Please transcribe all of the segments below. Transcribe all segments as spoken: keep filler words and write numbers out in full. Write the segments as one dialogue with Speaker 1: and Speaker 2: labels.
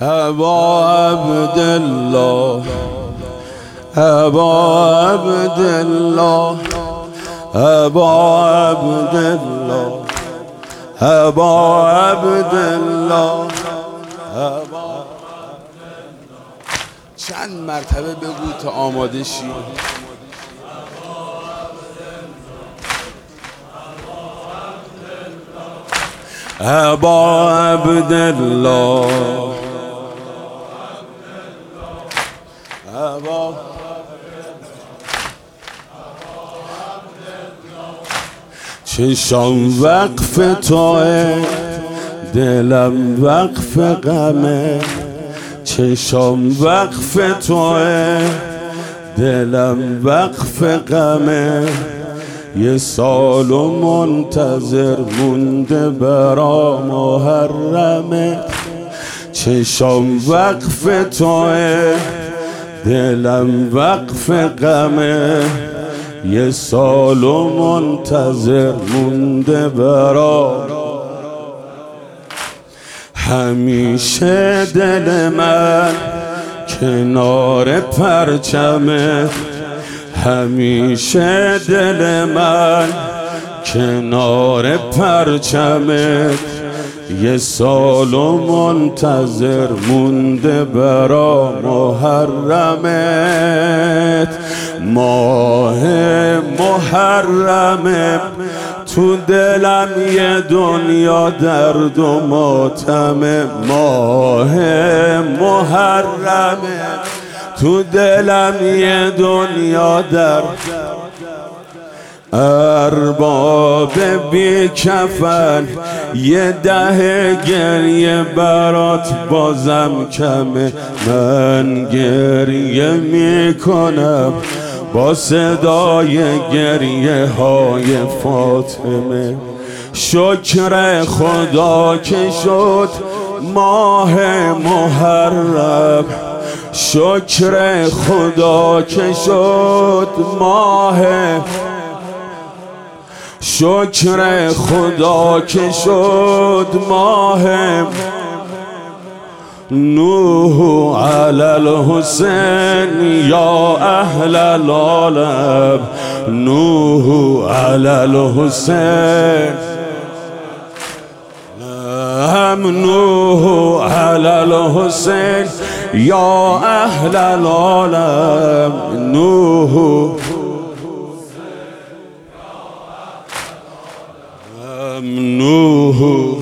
Speaker 1: ابا عبدالله ابا عبدالله ابا عبدالله ابا عبدالله ابا چند مرتبه بگو تا آماده شی. ابا عبدالله ابا چشام وقف توه، دلم وقف غمه. چشام وقف توه، دلم وقف غمه. یه سال و منتظر مونده برا محرمه. چشام وقف توه، دلم وقف غمه. یه سال و منتظر مونده برا. همیشه دل من کنار پرچمه. همیشه دل من کنار پرچمه. یه سال و منتظر مونده برا محرمت. ماه محرمه، تو دلم یه دنیا درد و ماتمه. ماه محرمه، تو دلم یه دنیا درد. ارباب بی کفن، یه ده گریه برات بازم کمه. من گریه میکنم با صدای گریه های فاطمه. شکر خدا که شد ماه محرم. شکر خدا که شد ماه. شکر خدا که شد ماه. نوح علی الحسین یا اهل العالم. نوح علی الحسین، نوح علی الحسین یا اهل العالم. نوح نوح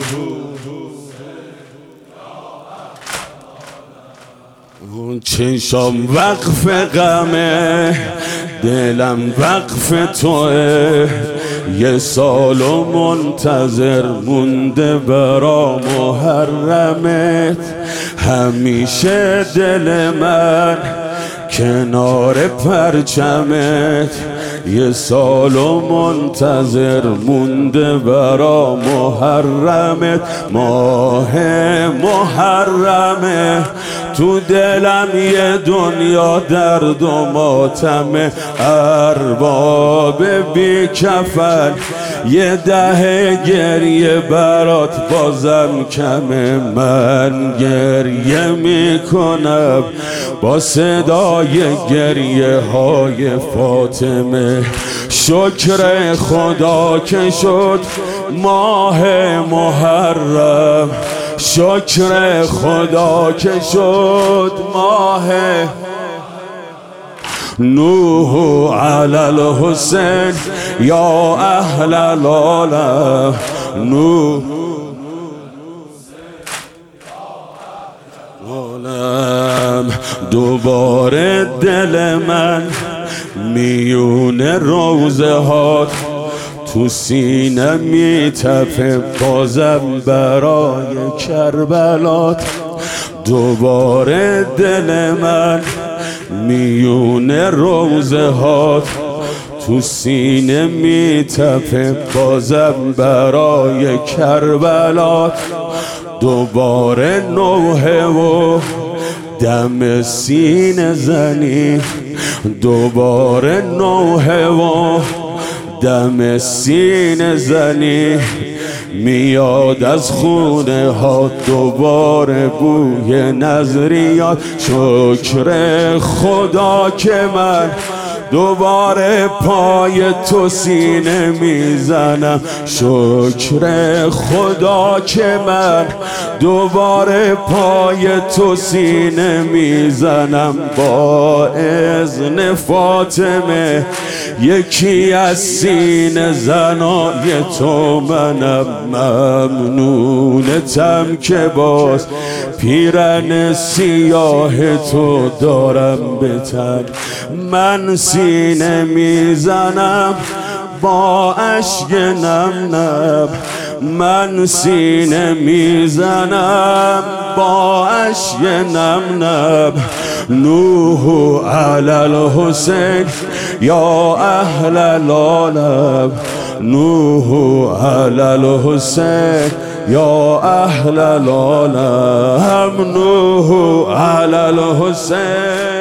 Speaker 1: چشام وقف غمه، دلم وقف توه. یه سال و منتظر مونده برا محرمت. همیشه دل من کنار پرچمت. یه سال و منتظر مونده برا محرمت. ماه محرمه، تو دلم یه دنیا درد و ماتمه. ارباب بی کفن، یه ده گریه برات بازم کمه. من گریه میکنم با صدای گریه های فاطمه. شکر خدا که شد ماه محرم. شکر خدا که شد ماه. نوح علی الحسین یا اهل العالم. نوح دوباره دل من میون روزه هات، تو سینه میتپه بازم برای کربلات. دوباره دل من میون روزه هات، تو سینه میتپه بازم برای کربلات. دوباره نوحه و دم سینه زنی. دوباره نوحه و دم سینه زنی. میاد از خونه ها دوباره بوی نظریات. شکر خدا که من دوباره پای تو سینه میزنم. شکر خدا که من دوباره پای تو سینه میزنم. با اذن فاطمه یکی از سینه زنای تو منم. ممنونتم که باز پیرن سیاه تو دارم به تن. من سینه میزنم با اشک نم نم. من سینه میزنم با اشک نم نم. نوح علی الحسین یا اهل العالم. نوح علی الحسین یا اهل العالم. نوح علی الحسین